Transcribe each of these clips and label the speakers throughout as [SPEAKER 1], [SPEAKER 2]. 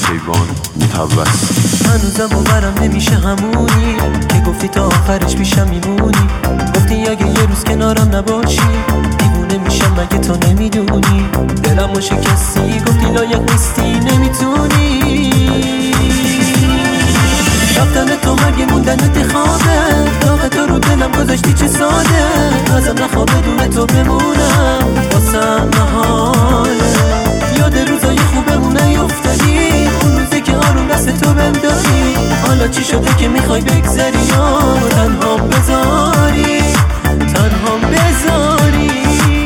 [SPEAKER 1] کیوان متوس.
[SPEAKER 2] هنوزم باورم نمیشه همونی که گفتی تا آخرش پیشم میمونی. گفتی اگه یه روز کنارم نباشی دیوونه میشم مگه تو نمیدونی. دلم و شکستی گفتی لایق نیستی نمیتونی. رفتن تو مگه موندنت خوابه؟ داغ تو رو دلم گذاشتی چه ساده. ازم نخواه بدون تو بمونم واسم محاله. یاد روزای خوبمون نیفتادی، اون روزی که آروم دست تو بهم دادی. حالا چی شده که میخوای بگذری یا تنهام بذاری، تنهام بذاری.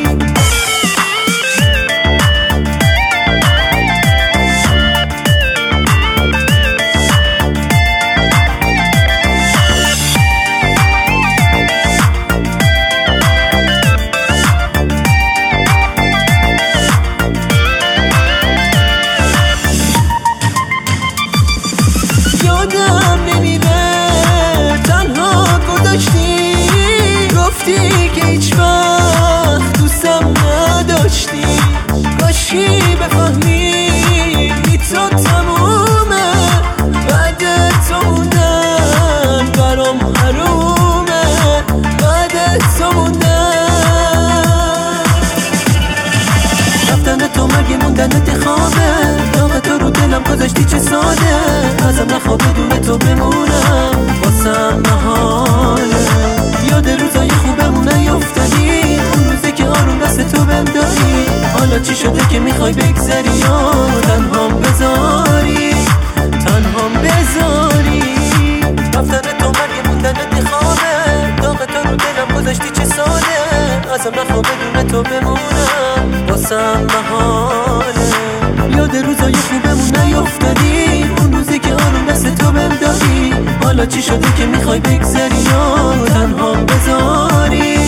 [SPEAKER 2] یادم نمیره تنها گذاشتی، گفتی که هیچ وقت دوستم نداشتی. کاشی بفهمی بی تو تمومه، بعد تو موندن برام حرومه، بعد تو موندن. رفتن تو مگه موندنت خوابه؟ داغ تو رو دلم گذاشتی چه ساده. ازم نخواه بدون تو بمونم واسم محاله. یاد روزای خوبمون نیفتادی، اون روزی که آروم دست تو بهم دادی. حالا چی شده که میخوای بگذری یا تنهام بذاری، تنهام بذاری. رفتن تو مگه موندنت خوابه؟ داغ تو رو دلم گذاشتی چه ساده. ازم نخواه بدون تو بمونم واسم محاله. یاد روزای خوبمون نیفتادی، اون روزی که آروم دست تو بهم دادی. حالا چی شده که میخوای بگذری یا تنهام بذاری.